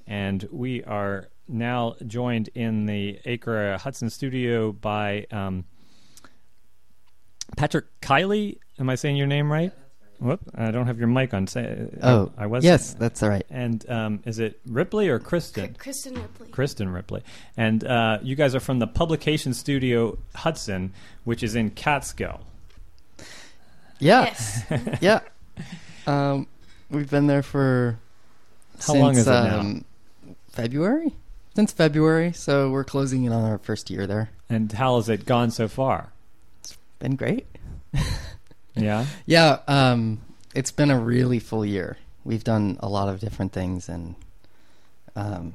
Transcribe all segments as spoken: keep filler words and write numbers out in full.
and we are now joined in the Acre Hudson studio by um, Patrick Kiley. Am I saying your name right? Whoop! I don't have your mic on. Say, oh, I, I was. Yes, that's all right. And um, is it Ripley or Kristen? Kristen Ripley. Kristen Ripley. And uh, you guys are from the Publication Studio Hudson, which is in Catskill. Yeah. Yes. yeah. Um, we've been there for How since, long is it um, now? February? Since February, so we're closing in on our first year there. And how has it gone so far? It's been great. Yeah? Yeah, um, it's been a really full year. We've done a lot of different things, and um,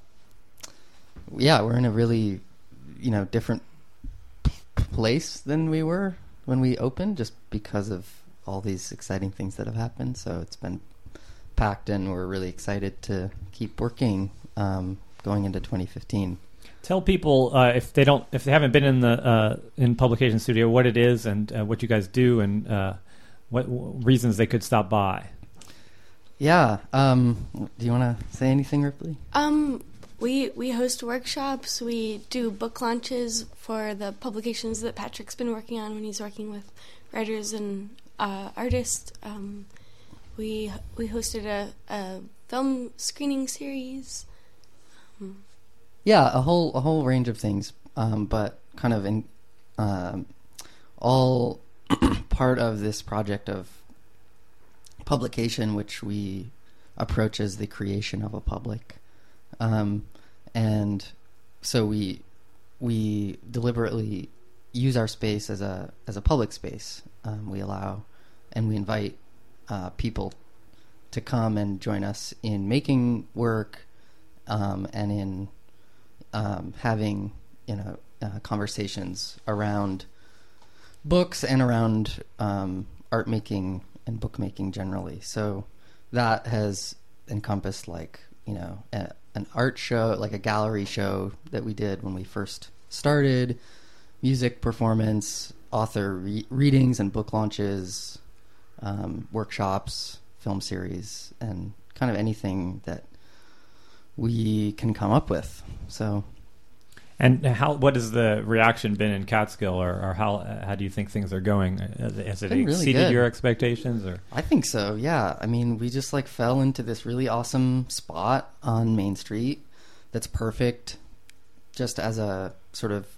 yeah, we're in a really, you know, different p- place than we were when we opened, just because of all these exciting things that have happened. So it's been packed, and we're really excited to keep working um, going into twenty fifteen. Tell people uh, if they don't, if they haven't been in the uh, in Publication Studio, what it is and uh, what you guys do, and uh, what w- reasons they could stop by. Yeah. Um, do you want to say anything, Ripley? Um, we we host workshops. We do book launches for the publications that Patrick's been working on when he's working with writers and uh, artists. Um, we we hosted a, a film screening series. Um, Yeah, a whole a whole range of things, um, but kind of in um, all part of this project of publication, which we approach as the creation of a public, um, and so we we deliberately use our space as a as a public space. Um, we allow and we invite uh, people to come and join us in making work um, and in Um, having, you know, uh, conversations around books and around um, art making and bookmaking generally. So that has encompassed, like, you know, a, an art show, like a gallery show that we did when we first started, music performance, author re- readings and book launches, um, workshops, film series, and kind of anything that we can come up with. So, and how? What has the reaction been in Catskill, or, or how? How do you think things are going? Has it really exceeded good. your expectations? Or I think so. Yeah. I mean, we just like fell into this really awesome spot on Main Street that's perfect, just as a sort of,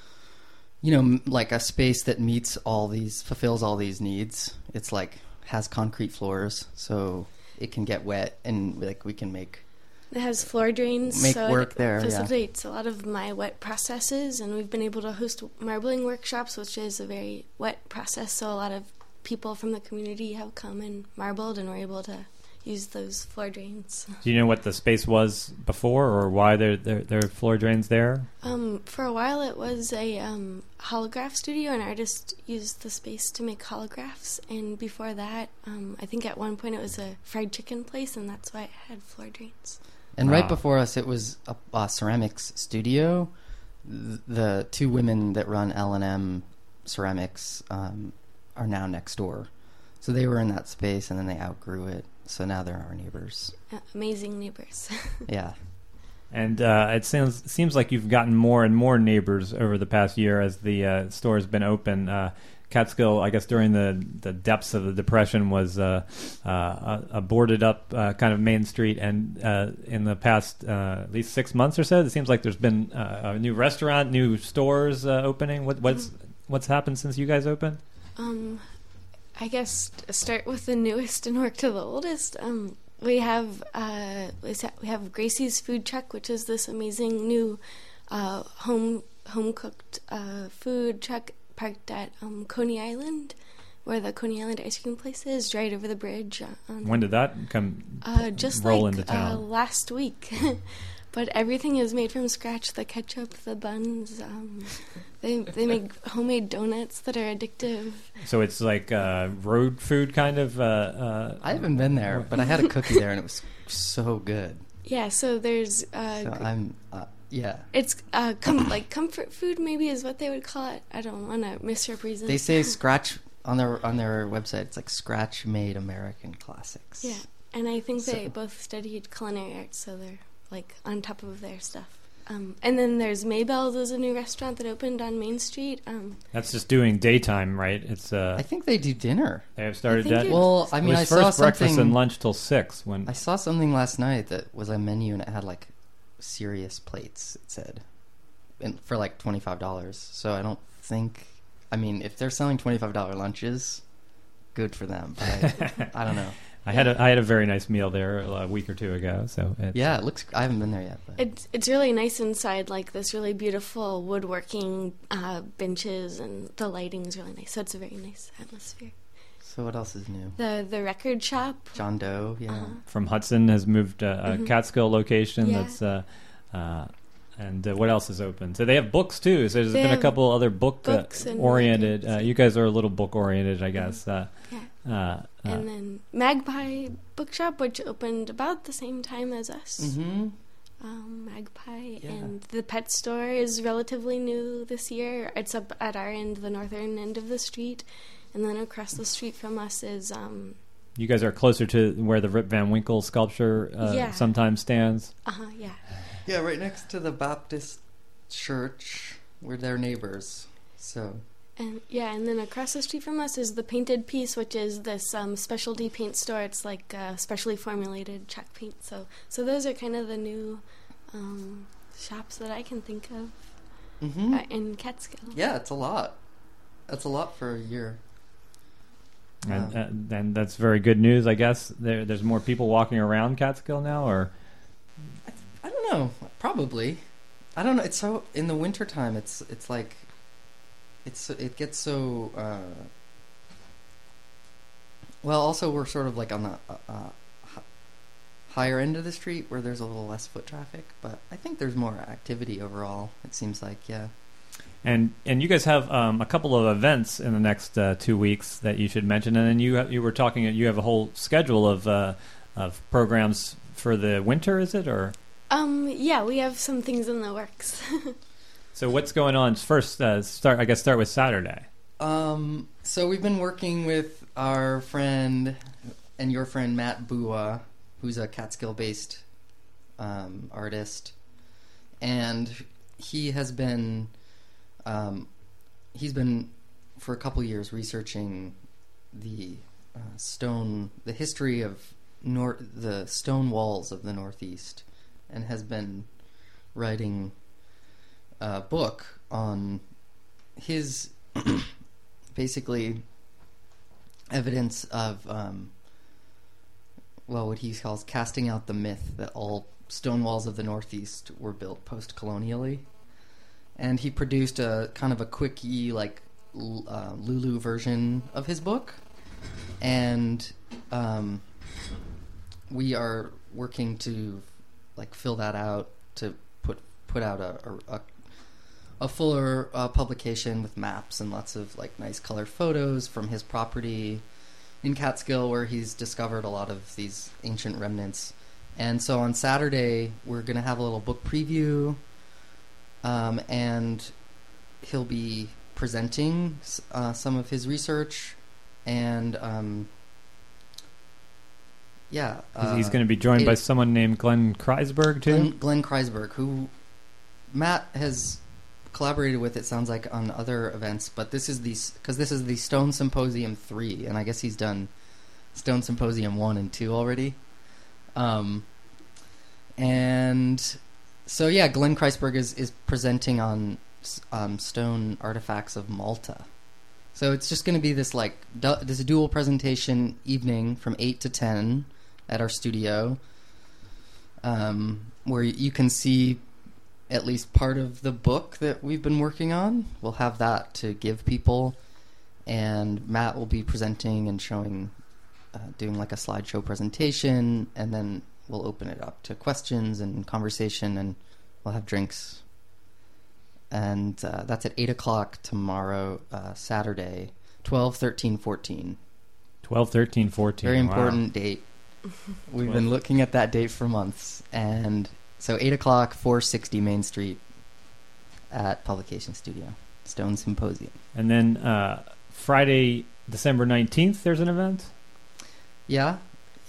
you know, m- like a space that meets all these, fulfills all these needs. It's like has concrete floors, so it can get wet, and like we can make. It has floor drains, Make so work it there, yeah. facilitates a lot of my wet processes, and we've been able to host marbling workshops, which is a very wet process, so a lot of people from the community have come and marbled, and we're able to use those floor drains. do you know what the space was before, or why there there, there are floor drains there? Um, for a while it was a um, holograph studio, and artists used the space to make holographs, and before that, um, I think at one point it was a fried chicken place, and that's why it had floor drains. And right Ah. before us, it was a, a ceramics studio. Th- The two women that run L and M Ceramics um, are now next door. So they were in that space, and then they outgrew it. So now they're our neighbors. Uh, amazing neighbors. Yeah. And uh, it seems seems like you've gotten more and more neighbors over the past year as the uh, store has been open. Uh, Catskill, I guess, during the, the depths of the Depression, was uh, uh, a, a boarded up uh, kind of main street, and uh, in the past uh, at least six months or so, it seems like there's been uh, a new restaurant, new stores uh, opening. What, what's what's happened since you guys opened? Um, I guess start with the newest and work to the oldest. Um, we have uh, we have Gracie's Food Truck, which is this amazing new uh, home home cooked uh, food truck parked at um, Coney Island, where the Coney Island ice cream place is, right over the bridge. On, When did that come uh, just roll like into town? Uh, last week. But everything is made from scratch. The ketchup, the buns. Um, they they make homemade donuts that are addictive. So it's like uh, road food kind of. Uh, uh, I haven't been there, but I had a cookie there, and it was so good. Yeah. So there's. Uh, So gr- I'm, uh, yeah. it's uh, com- like comfort food, maybe is what they would call it. I don't want to misrepresent. They say scratch on their on their website. It's like scratch made American classics. Yeah, and I think So- they both studied culinary arts, so they're like on top of their stuff. Um, and then there's Maybelle's is a new restaurant that opened on Main Street. Um, That's just doing daytime, right? It's uh, I think they do dinner. they have started I think that. it- Well, I It mean, was I first saw breakfast something. and lunch till six. When I saw something last night that was a menu and it had like serious plates. It said, and for like twenty five dollars. So I don't think. I mean, if they're selling twenty five dollar lunches, good for them. But I, I don't know. I had a I had a very nice meal there a week or two ago. So it's, Yeah, it looks. I haven't been there yet. But it's it's really nice inside, like this really beautiful woodworking uh, benches, and the lighting is really nice. So it's a very nice atmosphere. so what else is new? The the record shop. John Doe. Yeah. Uh-huh. from Hudson has moved uh, a Mhm. Catskill location. Yeah. That's uh, uh, and uh, what else is open? So they have books too. So there's They been a have couple other book uh, books and oriented. Uh, records. you guys are a little book oriented, I guess. Uh, Yeah. uh, uh, And then Magpie Bookshop, which opened about the same time as us. Mm-hmm. Um, Magpie. Yeah. And the pet store is relatively new this year. It's up at our end, the northern end of the street. And then across the street from us is, um, you guys are closer to where the Rip Van Winkle sculpture uh, Yeah. sometimes stands. uh-huh, yeah. Yeah, right next to the Baptist church. We're their neighbors. So And yeah, and then across the street from us is the Painted Piece, which is this um, specialty paint store. It's like uh, specially formulated chalk paint. So, so those are kind of the new um, shops that I can think of mm-hmm. uh, in Catskill. yeah, it's a lot. That's a lot for a year. And, Wow. uh, and that's very good news, I guess. There, there's more people walking around Catskill now, or I don't know. Probably. I don't know. It's so in the wintertime. It's it's like it's it gets so. Uh, well, also we're sort of like on the uh, uh, hi- higher end of the street where there's a little less foot traffic, but I think there's more activity overall. It seems like yeah. and and you guys have um, a couple of events in the next uh, two weeks that you should mention. And then you ha- you were talking. You have a whole schedule of uh, of programs for the winter. Is it or? Um, yeah, we have some things in the works. So what's going on? First, uh, start. I guess start with Saturday. Um, so we've been working with our friend and your friend Matt Bua, who's a Catskill-based um, artist, and he has been um, he's been for a couple years researching the uh, stone, the history of nor- the stone walls of the Northeast, and has been writing a book on his basically evidence of um, well, what he calls casting out the myth that all stone walls of the Northeast were built post-colonially. And he produced a kind of a quickie, like l- uh, Lulu version of his book, and um, we are working to like fill that out to put put out a a, a, a fuller uh, publication with maps and lots of like nice colored photos from his property in Catskill, where he's discovered a lot of these ancient remnants. And so on Saturday we're gonna have a little book preview, um, and he'll be presenting uh, some of his research, and um, yeah, uh, He's going to be joined it- by someone named Glenn Kreisberg too. Glenn, Glenn Kreisberg, who Matt has collaborated with, it sounds like, on other events, but this is the because this is the Stone Symposium three, and I guess he's done Stone Symposium one and two already. Um, and so yeah, Glenn Kreisberg is is presenting on um, stone artifacts of Malta. So it's just going to be this like du- this dual presentation evening from eight to ten at our studio, um, where you can see at least part of the book that we've been working on. We'll have that to give people, and Matt will be presenting and showing, uh, doing like a slideshow presentation, and then we'll open it up to questions and conversation, and we'll have drinks. And uh, that's at eight o'clock tomorrow, uh, Saturday, twelve, thirteen, fourteen. twelve, thirteen, fourteen. Very Wow. important date. We've been looking at that date for months. And so eight o'clock, four sixty Main Street at Publication Studio, Stone Symposium. And then uh, Friday, December nineteenth, there's an event. Yeah, yep.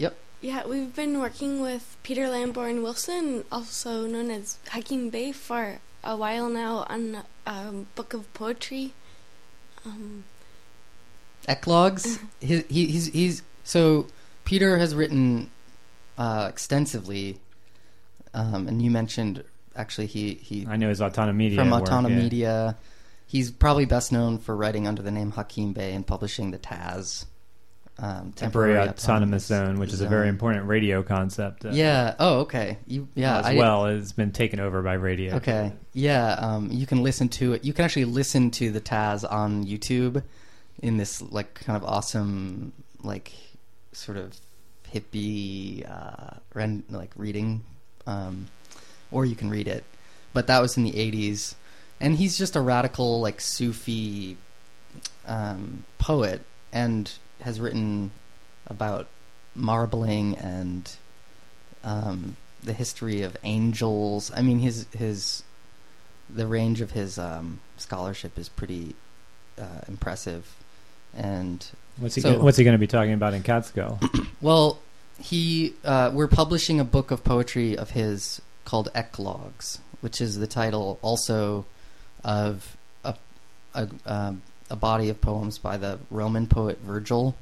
Yeah, we've been working with Peter Lamborn Wilson, also known as Hakim Bey, for a while now on a book of poetry. Um, Eclogues. he, he, he's he's so Peter has written uh, extensively, um, and you mentioned actually he he I know his Autonomedia from work, Autonomedia. yeah. He's probably best known for writing under the name Hakim Bey and publishing the Taz. Um, temporary, temporary autonomous zone, which zone. is a very important radio concept. Uh, yeah. Oh, okay. You, yeah. As I, well, it's been taken over by radio. Okay. Yeah. Um, you can listen to it. You can actually listen to the Taz on YouTube in this like kind of awesome, like sort of hippie, uh, ren- like reading, um, or you can read it. But that was in the eighties, and he's just a radical, like Sufi um, poet, and has written about marbling and um, the history of angels. I mean, his his the range of his um, scholarship is pretty uh, impressive. And what's he so, go- what's he going to be talking about in Catskill? Well, he uh, we're publishing a book of poetry of his called Eclogues, which is the title also of a a. Um, a body of poems by the Roman poet Virgil.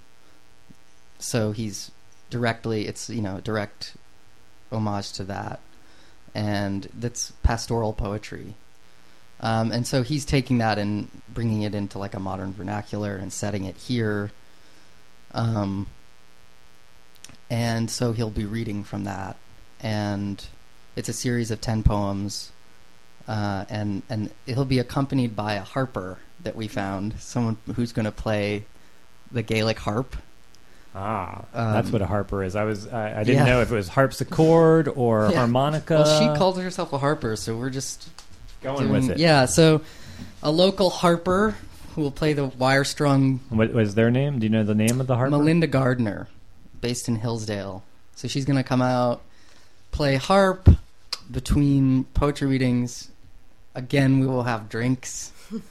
So he's directly, it's, you know, direct homage to that. And that's pastoral poetry. Um, and so he's taking that and bringing it into like a modern vernacular and setting it here. Um, and so he'll be reading from that. And it's a series of ten poems. Uh, and, and he'll be accompanied by a harper that we found, someone who's going to play the Gaelic harp. Ah, um, that's what a harper is. I was I, I didn't yeah. know if it was harpsichord or yeah. harmonica. Well, she called herself a harper, so we're just going doing, with it. Yeah, so a local harper who will play the wire-strung. What was their name? Do you know the name of the harper? Melinda Gardner, based in Hillsdale. So she's going to come out, play harp between poetry readings. Again, we will have drinks.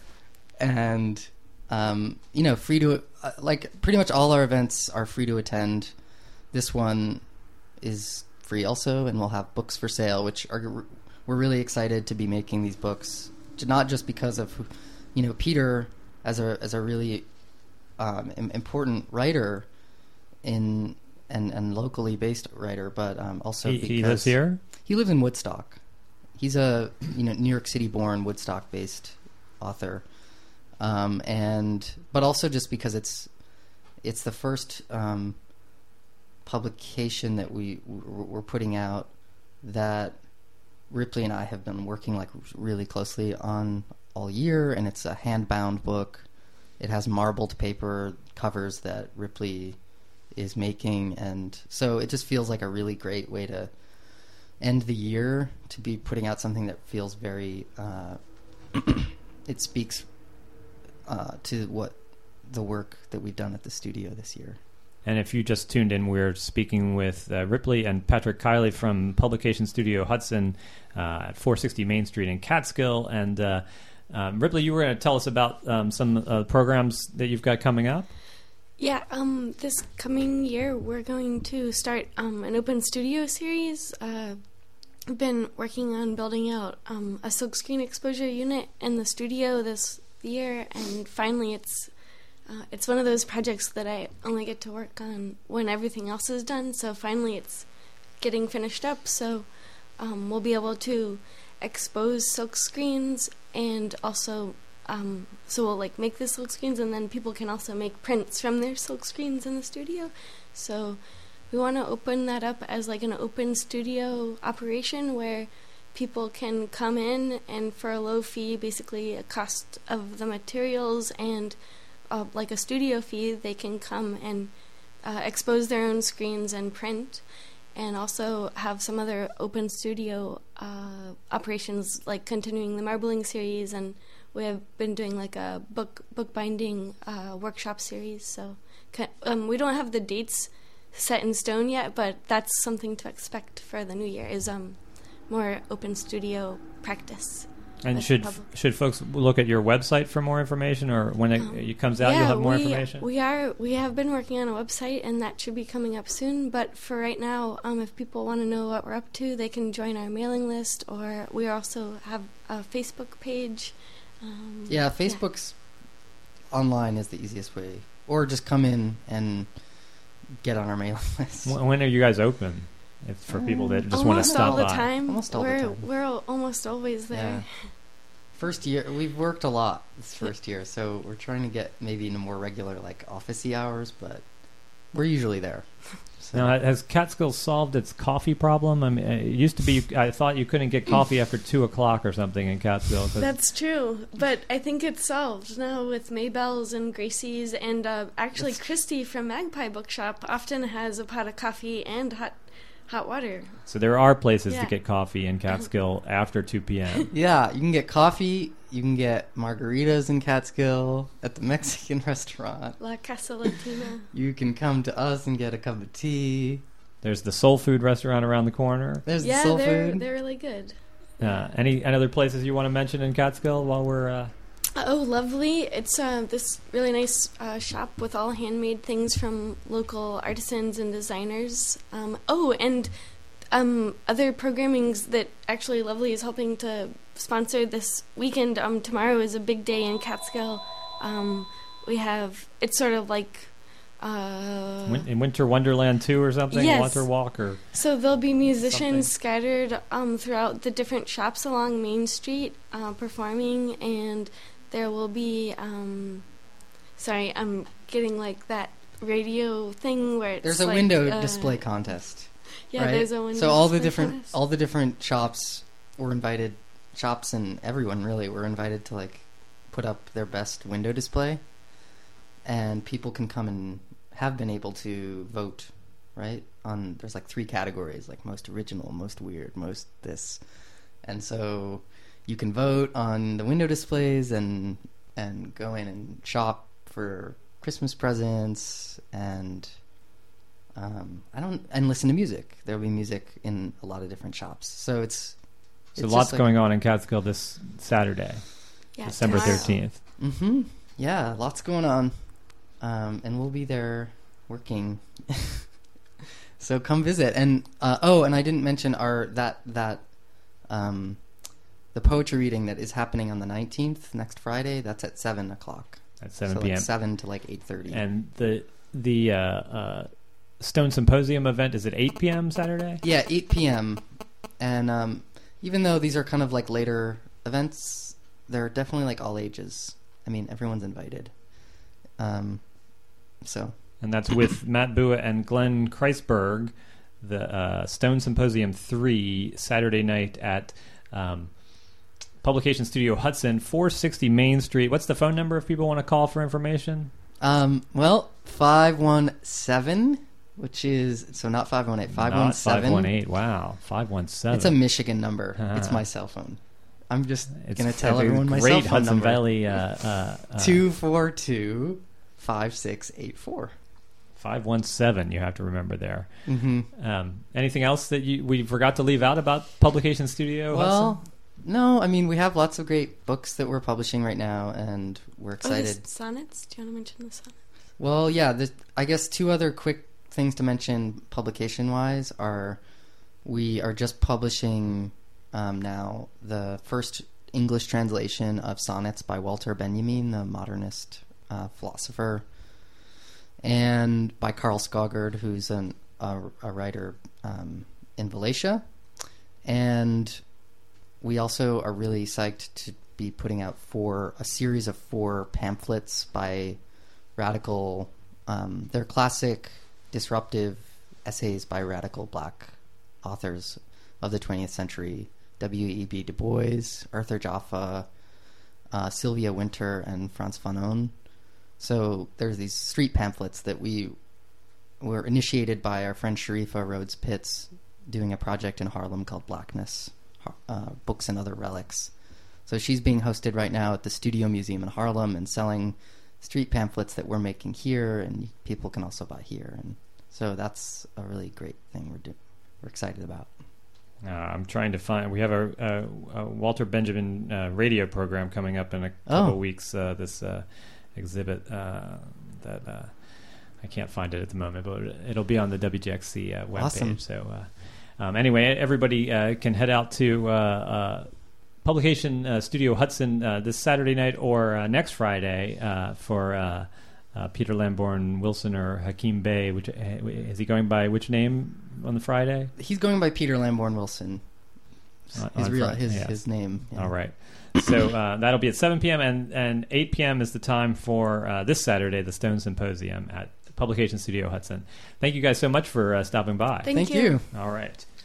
And, um, you know, free to, uh, like, pretty much all our events are free to attend. This one is free also, and we'll have books for sale, which are, we're really excited to be making these books, not just because of, you know, Peter as a as a really um, important writer in and, and locally based writer, but um, also he, because he lives here? He lives in Woodstock. He's a, you know, New York City born, Woodstock based author. Um, and but also just because it's it's the first um, publication that we we're putting out that Ripley and I have been working like really closely on all year, and it's a hand-bound book. It has marbled paper covers that Ripley is making, and so it just feels like a really great way to end the year, to be putting out something that feels very uh, it speaks Uh, to what the work that we've done at the studio this year. And if you just tuned in, we're speaking with uh, Ripley and Patrick Kiley from Publication Studio Hudson uh, at four sixty Main Street in Catskill. And uh, um, Ripley, you were going to tell us about um, some uh, programs that you've got coming up? Yeah, um, this coming year we're going to start um, an open studio series. Uh, I've been working on building out um, a silkscreen exposure unit in the studio this year, and finally it's uh, it's one of those projects that I only get to work on when everything else is done, so finally it's getting finished up, so um, we'll be able to expose silk screens, and also um, so we'll like make the silk screens, and then people can also make prints from their silk screens in the studio. So we want to open that up as like an open studio operation where people can come in and for a low fee, basically a cost of the materials and uh, like a studio fee, they can come and uh, expose their own screens and print, and also have some other open studio uh, operations like continuing the marbling series, and we have been doing like a book book binding uh, workshop series. So um, we don't have the dates set in stone yet, but that's something to expect for the new year, is um more open studio practice. And with should the public. should folks look at your website for more information, or when it, Um, it comes out, yeah, you'll have more we, information? We are we have been working on a website, and that should be coming up soon. But for right now, um, if people want to know what we're up to, they can join our mailing list, or we also have a Facebook page. Um, Yeah, Facebook's online is the easiest way, or just come in and get on our mailing list. Wh- when are you guys open? If for people that just want to almost stop all the by. time. Almost all the we're time. we're al- almost always Yeah. there. First year, we've worked a lot this first year, so we're trying to get maybe into more regular, like, office-y hours, but we're usually there. So. Now, has Catskill solved its coffee problem? I mean, it used to be. I thought you couldn't get coffee after two o'clock or something in Catskill. 'cause- That's true, but I think it's solved now with Maybelle's and Gracie's, and uh, actually It's- Christy from Magpie Bookshop often has a pot of coffee and hot hot water. so there are places Yeah. to get coffee in Catskill after two p.m. Yeah, you can get coffee, you can get margaritas in Catskill at the Mexican restaurant. La Casa Latina. You can come to us and get a cup of tea. There's the soul food restaurant around the corner. There's yeah, the soul they're food. they're really good. Uh, any, any other places you want to mention in Catskill while we're? Uh, Oh, lovely! It's uh, this really nice uh, shop with all handmade things from local artisans and designers. Um, oh, and um, other programmings that actually Lovely is helping to sponsor this weekend. Um, tomorrow is a big day in Catskill. Um, we have it's sort of like uh, Win- in Winter Wonderland two or something? Yes. Winter Walk or so there'll be musicians Something. scattered um, throughout the different shops along Main Street uh, performing, and there will be. Um, sorry, I'm getting like that radio thing where it's There's a like, window uh, display contest. Yeah, right? there's a window. So all the display different contest. all the different shops were invited. Shops and everyone really were invited to like put up their best window display, and people can come and have been able to vote. Right on there's like three categories, like most original, most weird, most this, and so you can vote on the window displays and and go in and shop for Christmas presents and. Um, I don't and listen to music. There will be music in a lot of different shops, so it's so it's lots just like- going on in Catskill this Saturday, yeah, December tomorrow. thirteenth. Mm-hmm. Yeah, lots going on, um, and we'll be there working. So come visit, and uh, oh, and I didn't mention our that that um, the poetry reading that is happening on the nineteenth next Friday. That's at seven o'clock. At seven so p.m. Like seven to like eight thirty. And the the uh, uh, Stone Symposium event is at eight p.m. Saturday? Yeah, eight p.m. And um, even though these are kind of like later events, they're definitely like all ages. I mean, everyone's invited. Um, so And that's with Matt Bua and Glenn Kreisberg, the uh, Stone Symposium three, Saturday night at um, Publication Studio Hudson, four sixty Main Street. What's the phone number if people want to call for information? Um, well, five one seven, which is, so not five one eight, five one seven. Not five one eight, wow. five one seven. It's a Michigan number. Uh-huh. It's my cell phone. I'm just It's going to tell a everyone my great cell phone Hudson number. Valley uh, uh, uh, two four two, five six eight four. five one seven, you have to remember there. Mm-hmm. Um, anything else that you we forgot to leave out about Publication Studio Well, Hudson? no, I mean, we have lots of great books that we're publishing right now, and we're Oh, excited. the sonnets? Do you want to mention the sonnets? Well, yeah, the, I guess two other quick things to mention publication-wise are we are just publishing um, now the first English translation of sonnets by Walter Benjamin, the modernist uh, philosopher, and by Carl Skogard, who's an, a, a writer um, in Valencia. And we also are really psyched to be putting out four a series of four pamphlets by radical, um, they're classic, disruptive essays by radical black authors of the twentieth century: W E B Du Bois, Arthur Jaffa, uh, Sylvia Wynter, and Frantz Fanon. So there's these street pamphlets that we were initiated by our friend Sharifa Rhodes Pitts, doing a project in Harlem called Blackness, uh, Books and Other Relics. So she's being hosted right now at the Studio Museum in Harlem and selling street pamphlets that we're making here, and people can also buy here. And so that's a really great thing we're do- we're excited about. Uh, I'm trying to find. We have a, a, a Walter Benjamin uh, radio program coming up in a couple Oh. weeks. Uh, this uh, exhibit uh, that uh, I can't find it at the moment, but it'll be on the W J X C uh, webpage. Awesome. So uh, um, anyway, everybody uh, can head out to uh, uh, Publication uh, Studio Hudson uh, this Saturday night or uh, next Friday uh, for. Uh, Uh, Peter Lamborn Wilson or Hakeem Bey. Which is he going by? Which name on the Friday? He's going by Peter Lamborn Wilson. On- His on real Friday, his yes. his name. yeah. All right. So uh, that'll be at seven p.m. and and eight p.m. is the time for uh, this Saturday, the Stone Symposium at Publication Studio Hudson. Thank you guys so much for uh, stopping by. Thank Thank you. you. All right.